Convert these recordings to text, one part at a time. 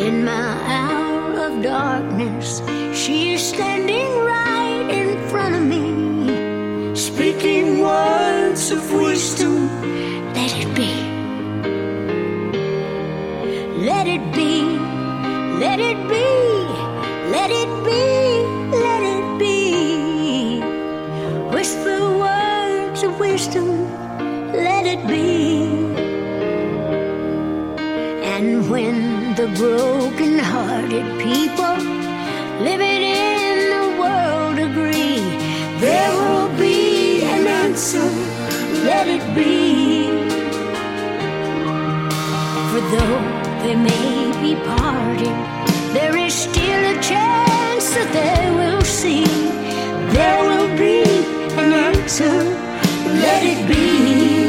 in my hour of darkness, she is standing right in front of me, speaking words of wisdom. Let it be. Let it be. Let it be. Let it be. Let it be. Whisper words of wisdom. Let it be. And when the broken-hearted people living in the world agree, there will be an answer. Let it be. For though they may be parted, there is still a chance that they will see. There will be an answer. Let it be.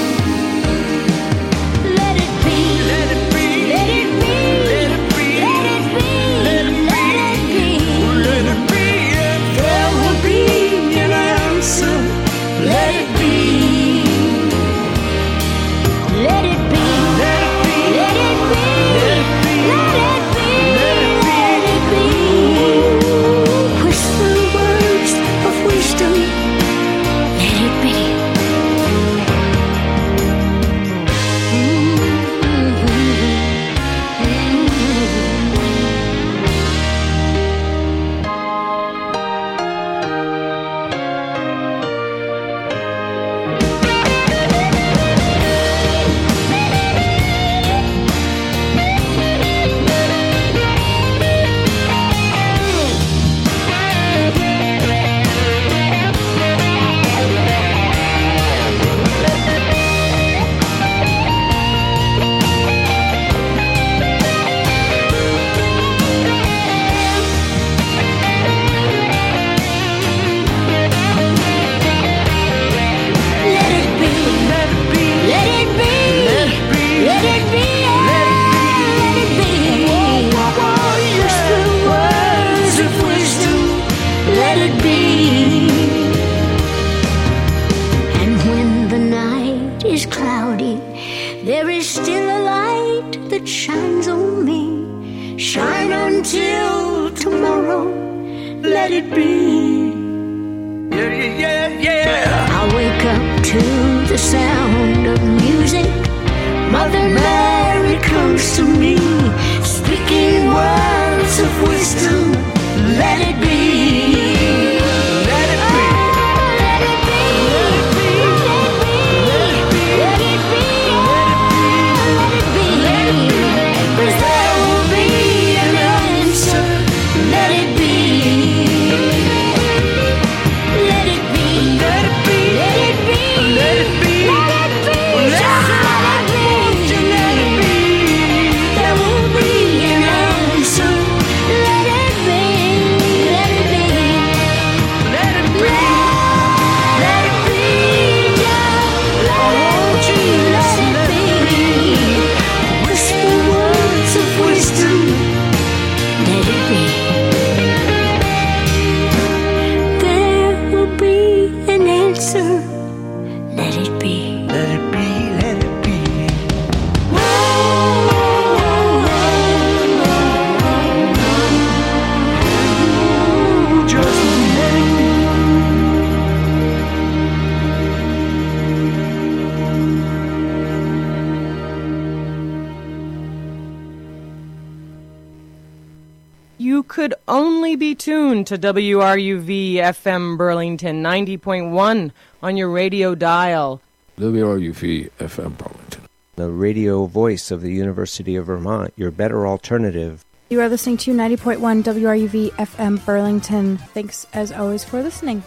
Let it be. Let it be. Let it be. Let it be. Let it be. Let it be. Let it be. There will be an answer. Let it be. Let it be. Let it be. Let it be. Let it be. Let it be. Whisper words of wisdom. Let it be. There is still a light that shines on me. Shine until tomorrow. Let it be. Yeah, yeah, yeah. I wake up to the sound of music. Mother Mary comes to me, speaking words of wisdom. Let it be. Let it be. Let it be. Let it be. Let it be. Let it be. Let it be. 'Cause there will be an answer. Let it be. Let it be. Let it be. Let it be. Let it be. Let it be. Just let it be. Let it be. There will be an answer. Let it be. Let it be. Let it be. Let it be. Just let it be. Let it be. Whisper words of wisdom. Let it be. There will be an answer. Let it be. Let it be. Let it be. Just let it be. You could only be tuned to WRUV FM Burlington 90.1 on your radio dial. WRUV FM Burlington. The radio voice of the University of Vermont, your better alternative. You are listening to 90.1 WRUV FM Burlington. Thanks, as always, for listening.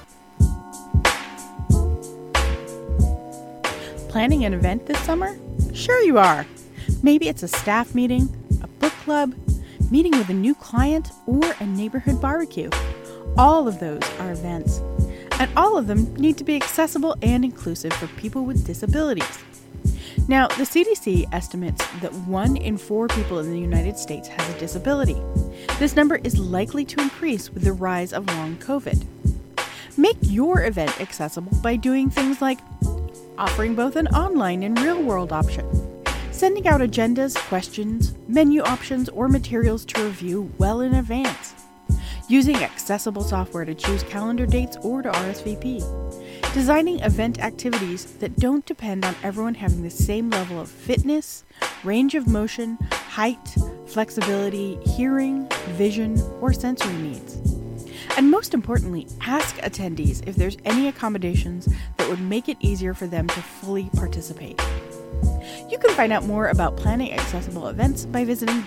Planning an event this summer? Sure you are. Maybe it's a staff meeting, a book club, meeting with a new client, or a neighborhood barbecue. All of those are events, and all of them need to be accessible and inclusive for people with disabilities. Now, the CDC estimates that 1 in 4 people in the United States has a disability. This number is likely to increase with the rise of long COVID. Make your event accessible by doing things like offering both an online and real-world option, Sending out agendas, questions, menu options, or materials to review well in advance. Using accessible software to choose calendar dates or to RSVP. Designing event activities that don't depend on everyone having the same level of fitness, range of motion, height, flexibility, hearing, vision, or sensory needs. And most importantly, ask attendees if there's any accommodations that would make it easier for them to fully participate. You can find out more about planning accessible events by visiting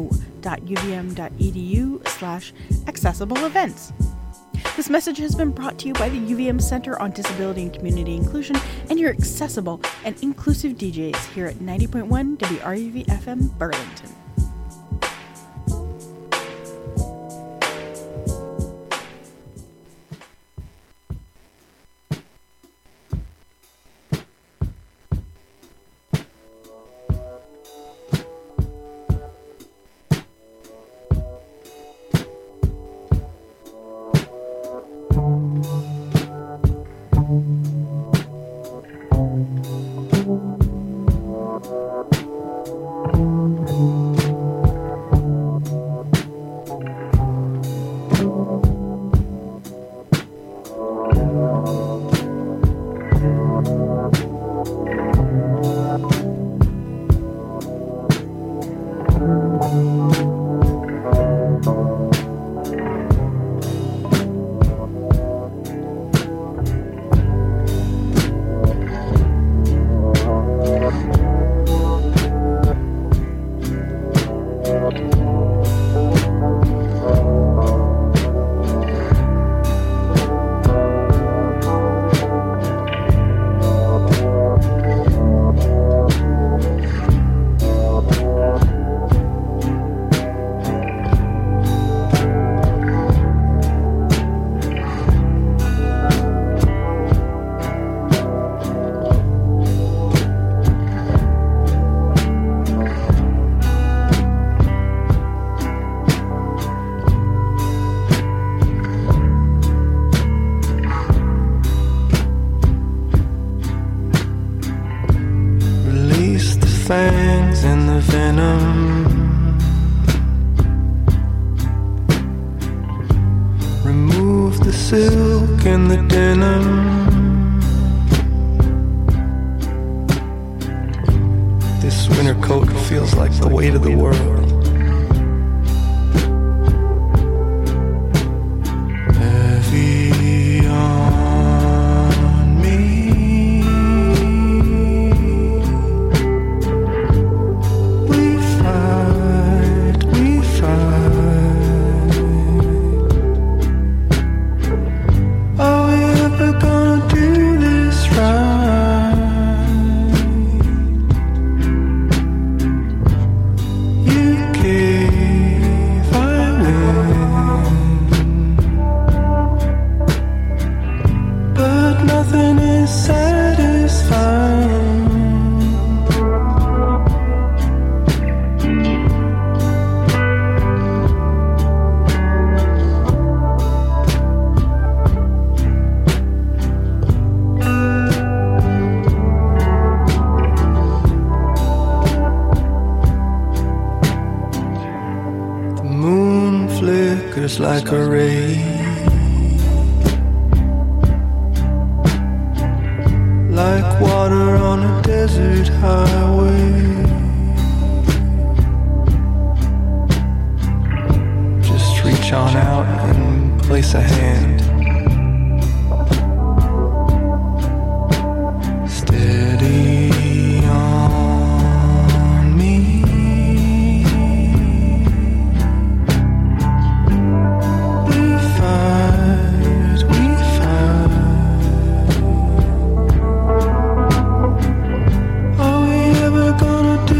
go.uvm.edu/accessible events. This message has been brought to you by the UVM Center on Disability and Community Inclusion and your accessible and inclusive DJs here at 90.1 WRUV FM Burlington. fangs and the venom. Remove the silk and the denim. This winter coat feels like the weight of the world. Heavy on me. We fight, we fight. Are we ever gonna do this right? You gave, I win. But nothing is satisfying. The moon flickers like a ray, like water on a desert highway. Just reach on out and place a hand. Steady on me. We fight, we fight. Are we ever gonna do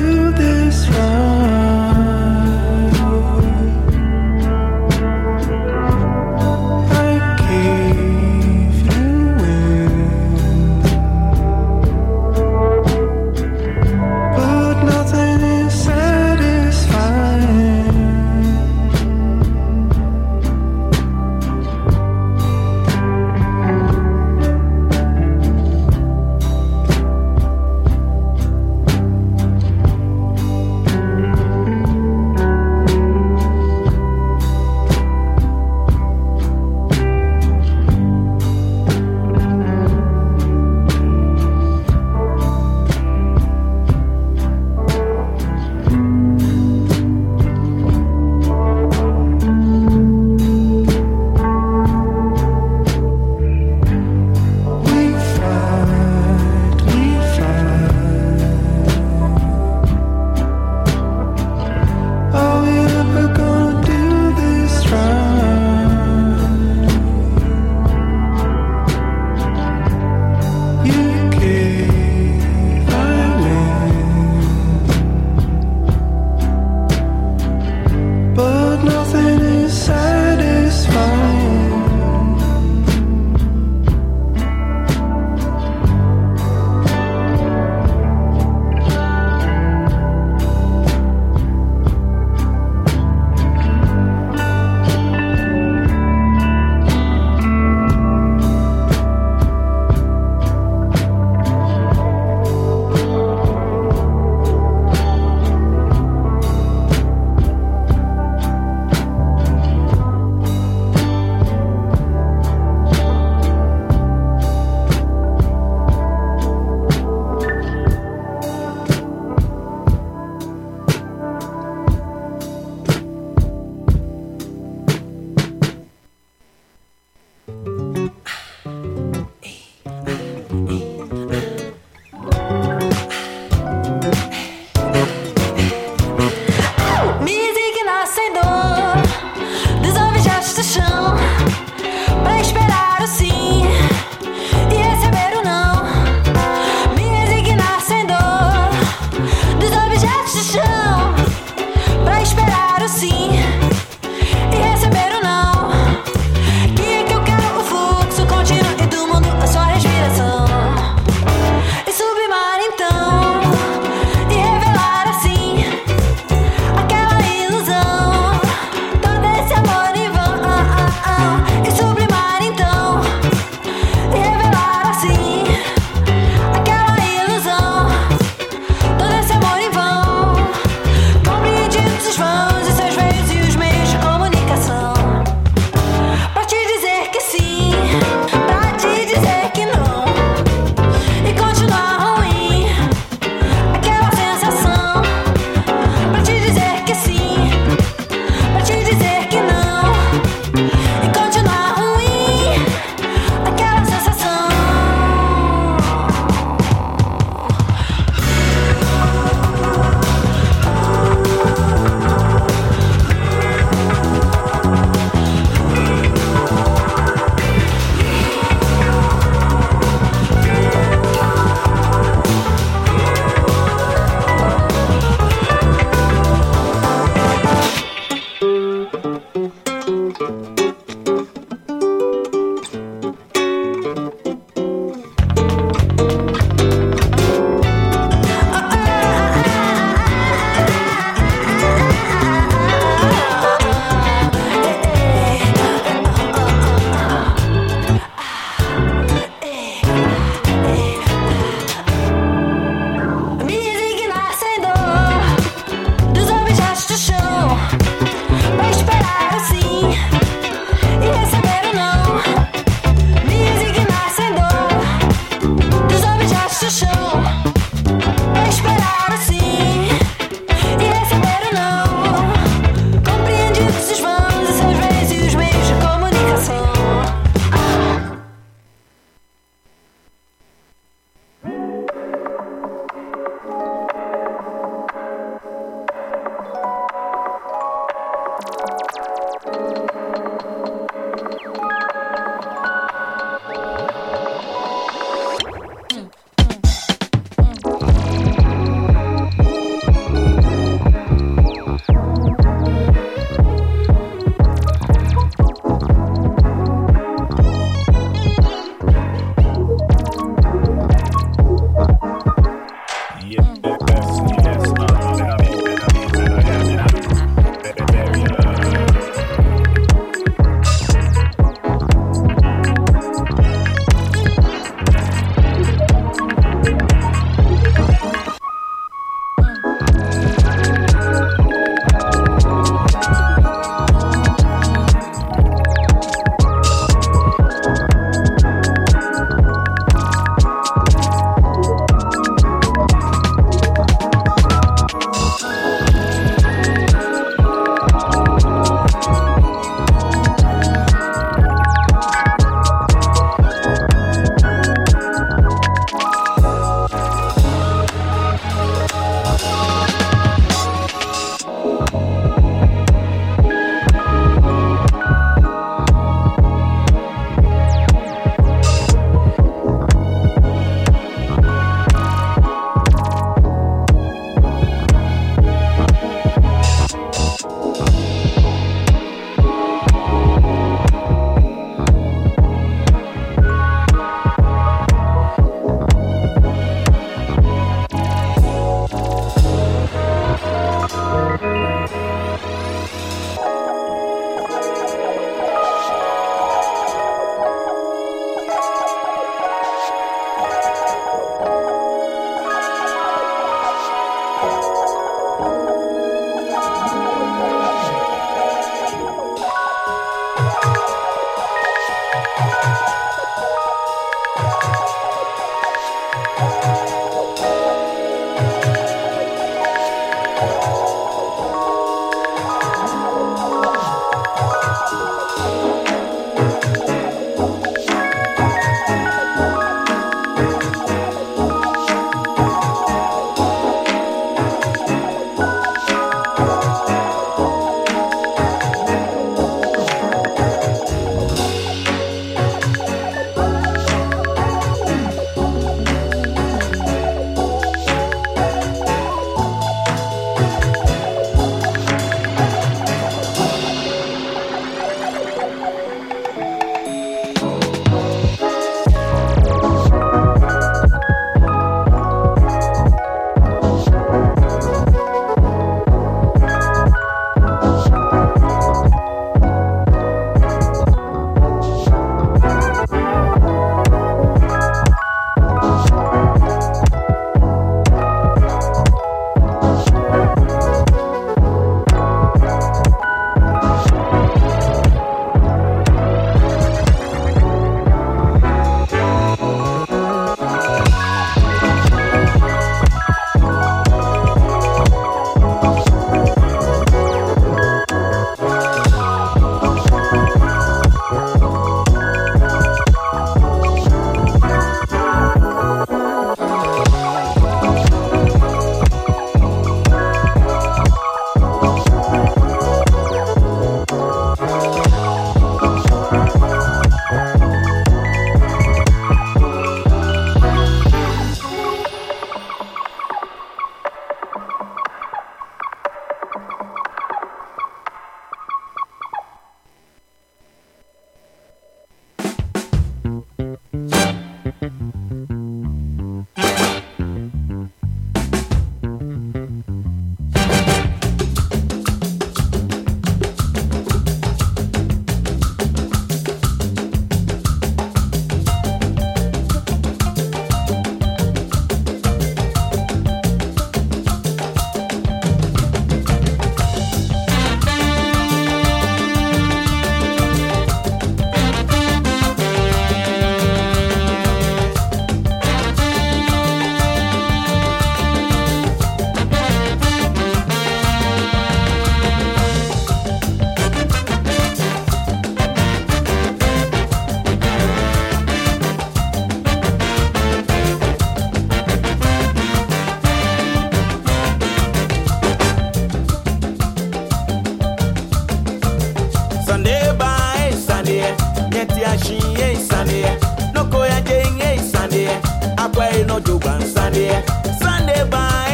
to go on Sunday. Sunday bye.